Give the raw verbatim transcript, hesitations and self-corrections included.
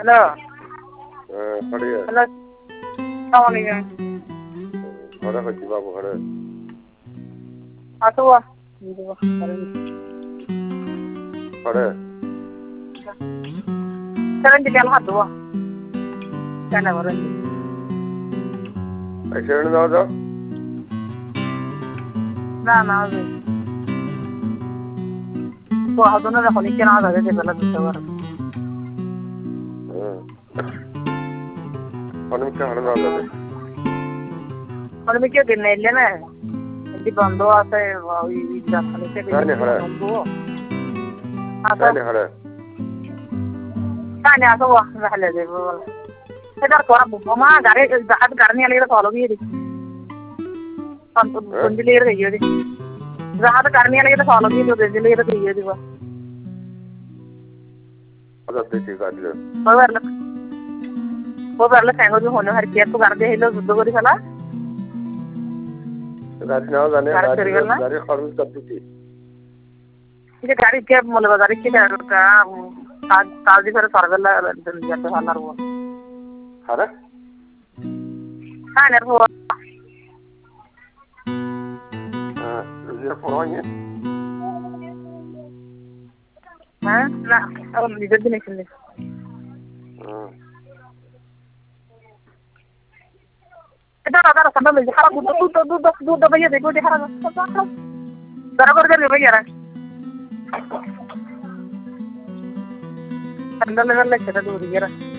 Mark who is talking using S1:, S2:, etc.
S1: hello
S2: হ্যাঁ পড়িয়ে
S1: hello আসসালামু আলাইকুম
S2: ঘরে হচ্ছি বাবু ঘরে
S1: আসো
S2: ঘরে
S1: সেভেন দিকে হাত দেবো কেন করেন
S2: এক্সিডেন্ট দাও যাও
S1: না না হবে তো হাতনে রাখো নিচে না যাবে বেলা দিতে পারো
S2: অনেকটা হারে না যাবে
S1: অনেকে দিন এলে না এটি বন্ধ আছে ওই রাস্তাতে বন্ধ
S2: তাই হারে
S1: তাই না আসো রাখলে দেবো এটা তোরা বোমা গাড়ি জাহাজ গাড়ি নিয়ে এলে তো অলবি দিই কোন দিলে এর গিয়ে দিই জাহাজ গাড়ি নিয়ে এলে তো অলবি দিই দিলে এর গিয়ে দিব
S2: আচ্ছা দেখি গাড়ি
S1: ওভারলে ওভারলে সাঙ্গ যে হনো হার কেয়ার তো গাড়ি হেলো যুদ্ধ করি ফেলা
S2: গাড়ি নাও জানে গাড়ি খরচ কর দিছি
S1: ये गाड़ी के मोले गाड़ी के का काज काज করে সরবেলা যেতে ভালো আর
S2: আরে
S1: হ্যাঁ নেব
S2: হ্যাঁ যে পড়াইয়ে
S1: হ্যাঁ না আর নিজের দিন এসে
S2: হ্যাঁ
S1: এটা দাদা সামনে যে হারা দুধ দুধ দুধ দুধ ভাইয়া দেখো যে হারা দাঁড়া করে দেবে ভাইয়া ঠান্ডা লেগে সেটা দূর গিয়ে